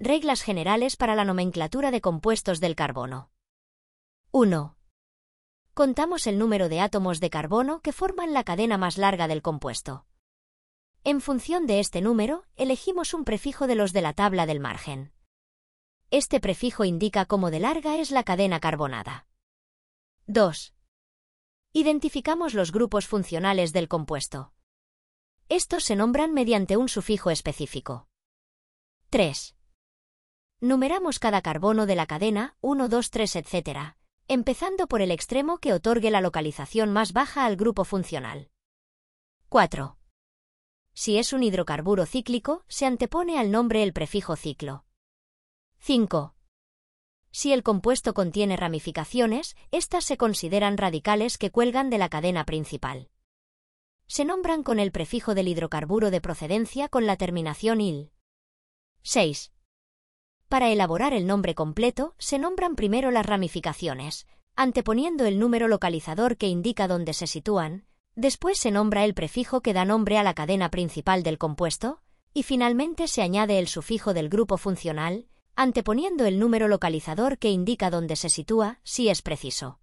Reglas generales para la nomenclatura de compuestos del carbono. 1. Contamos el número de átomos de carbono que forman la cadena más larga del compuesto. En función de este número, elegimos un prefijo de los de la tabla del margen. Este prefijo indica cómo de larga es la cadena carbonada. 2. Identificamos los grupos funcionales del compuesto. Estos se nombran mediante un sufijo específico. 3. Numeramos cada carbono de la cadena, 1, 2, 3, etc., empezando por el extremo que otorgue la localización más baja al grupo funcional. 4. Si es un hidrocarburo cíclico, se antepone al nombre el prefijo ciclo. 5. Si el compuesto contiene ramificaciones, estas se consideran radicales que cuelgan de la cadena principal. Se nombran con el prefijo del hidrocarburo de procedencia con la terminación -il. 6. Para elaborar el nombre completo, se nombran primero las ramificaciones, anteponiendo el número localizador que indica dónde se sitúan, después se nombra el prefijo que da nombre a la cadena principal del compuesto, y finalmente se añade el sufijo del grupo funcional, anteponiendo el número localizador que indica dónde se sitúa, si es preciso.